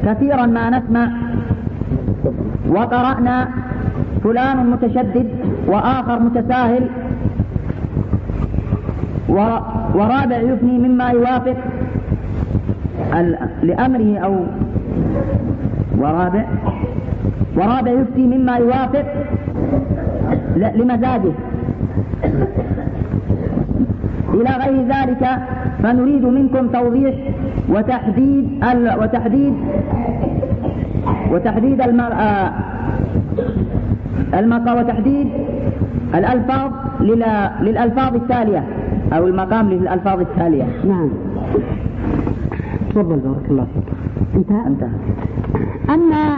كثيرا ما نسمع وقرأنا فلان متشدد وآخر متساهل ورابع يفني مما يوافق لأمره أو ورابع يفتي مما يوافق لمزاجه إلى غير ذلك. فنريد منكم توضيح وتحديد الألفاظ للألفاظ التالية أو المقام للألفاظ التالية. نعم تفضل بارك الله فيك. انتهى. أما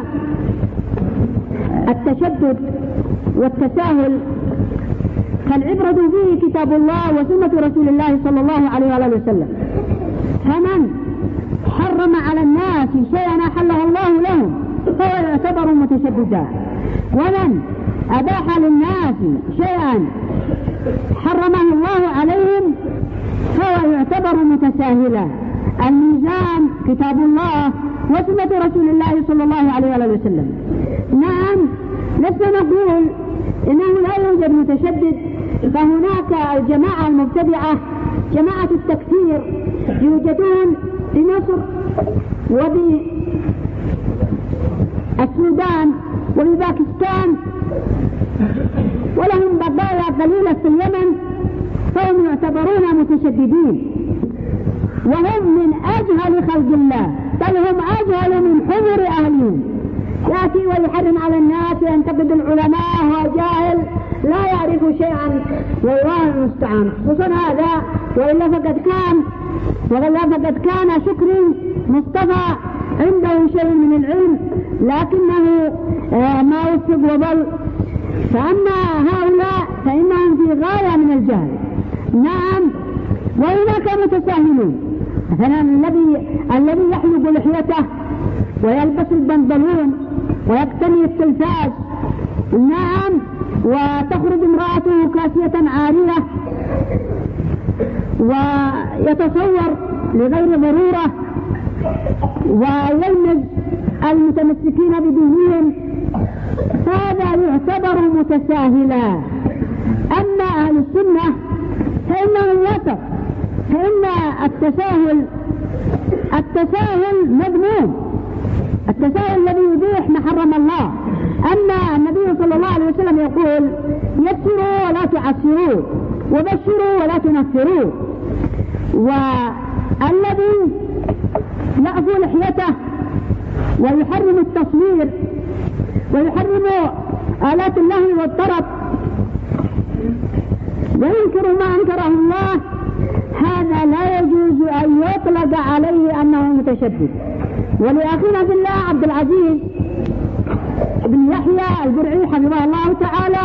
التشدد والتساهل فالعبرة به كتاب الله وسنة رسول الله صلى الله عليه وآله وسلم. فمن حرم على الناس شيئا أحله الله لهم فهو يعتبر متشددا، ومن أباح للناس شيئا حرمه الله عليهم فهو يعتبر متساهلا. الميزان كتاب الله وسنة رسول الله صلى الله عليه وآله وسلم. نعم لسنا نقول إنه لا يوجد متشدد، فهناك الجماعة المبتدعة جماعة التكفير يوجدون في مصر وبالسودان وبباكستان، ولهم بقايا قليلة في اليمن، فهم يعتبرون متشددين وهم من أجهل خلق الله، بل هم أجهل من حمر أهلهم. يأتي ويحرم على الناس وينتقد العلماء وهو جاهل لا يعرف شيئا والله المستعان. خصوصا هذا وإلا فقد كان شكري مصطفى عنده شيء من العلم لكنه ما وفق وضل. فأما هؤلاء فإنهم في غاية من الجهل. نعم وهناك متساهلون، مثلا الذي يحلق لحيته ويلبس البنطلون ويقتني التلفاز، نعم، وتخرج امرأته كاسية عارية ويتصور لغير ضرورة ويلمز المتمسكين بدينهم، هذا يعتبر متساهلا. أما أهل السنة فإنهم وسط، فإن التساهل مذموم، التساهل الذي يبيح ما حرم الله. أما النبي صلى الله عليه وسلم يقول يسروا ولا تعسروا وبشروا ولا تنفروا. والذي يعفو لحيته ويحرم التصوير ويحرم آلات اللهو والطرب وينكر ما أنكره الله، هذا لا يجوز أن يطلق عليه أنه متشدد. ولأخينا في الله عبد العزيز بن يحيى البرعي حفظه الله تعالى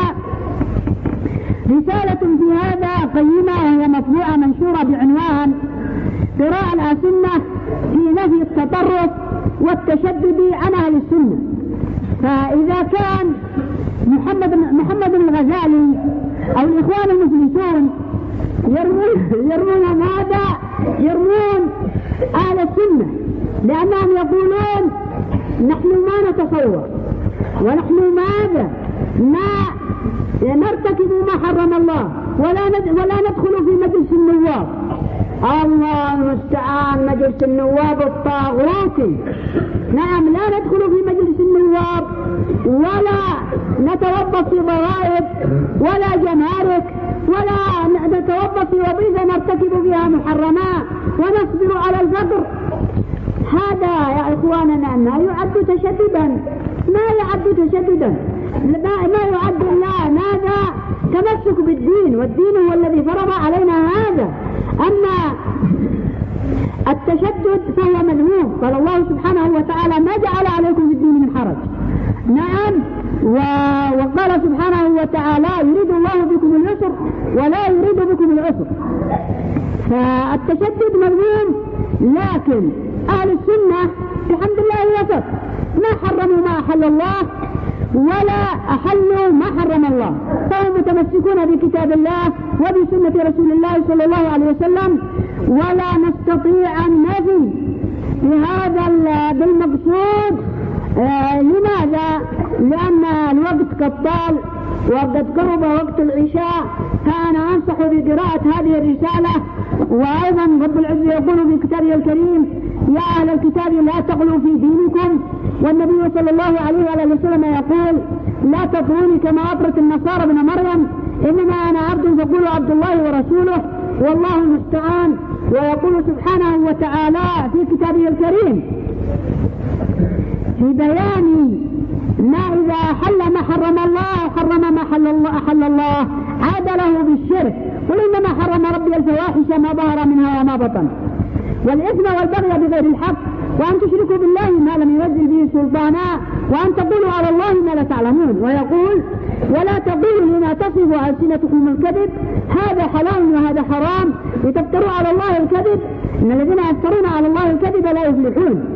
رسالة في هذا قيمة وهي مطبوعة منشورة بعنوان قراءة الأسنة في نفي التطرف والتشدد عن أهل السنة. فإذا كان محمد الغزالي أو الإخوان المفلسون يرمون ماذا؟ يرمون أهل السنة، لأنهم يقولون نحن ما نتصور ونحن ماذا ما نرتكب ما حرم الله ولا ندخل في مجلس النواب. الله المستعان، مجلس النواب الطاغوتي. نعم لا ندخل في مجلس النواب ولا نتوظف في ضرائب ولا جمارك ولا نتوظف في وظيفة نرتكب فيها محرمات ونصبر على الفقر. هذا يا إخواننا ما يعد تشددا، ما يعد تشددا، ما يعد الله ماذا؟ تمسك بالدين، والدين هو الذي فرض علينا هذا. أما التشدد فهو مذموم، قال الله سبحانه وتعالى ما جعل عليكم في الدين من حرج. نعم، وقال سبحانه وتعالى يريد الله بكم اليسر ولا يريد بكم العسر. فالتشدد مذموم، لكن أهل السنة بحمد الله وسط، ما حرموا ما أحل الله ولا أحلوا ما حرم الله، فهم متمسكون بكتاب الله وبسنة رسول الله صلى الله عليه وسلم. ولا نستطيع أن نفي بهذا بالمقصود لماذا؟ لأن الوقت قد طال وقد قرب وقت العشاء، فأنا أنصح بقراءة هذه الرسالة. وأيضا رب العزة يقول في كتابه الكريم: يا أهل الكتاب لا تغلوا في دينكم. والنبي صلى الله عليه وسلم يقول: لا تطروني كما أطرت النصارى ابن مريم، إنما أنا عبد فقولوا عبد الله ورسوله والله المستعان. ويقول سبحانه وتعالى في كتابه الكريم في بيان ما إذا حل ما حرم الله حرم ما حل الله عاد له بالشرك: قل إنما حرم ربي الفواحش ما ظهر منها وما بطن والإثم والبغي بغير الحق وأن تشركوا بالله ما لم ينزل به سلطانا وأن تقولوا على الله ما لا تعلمون. ويقول: ولا تقولوا لما تصف ألسنتكم الكذب هذا حلال وهذا حرام لتفتروا على الله الكذب إن الذين يفترون على الله الكذب لا يفلحون.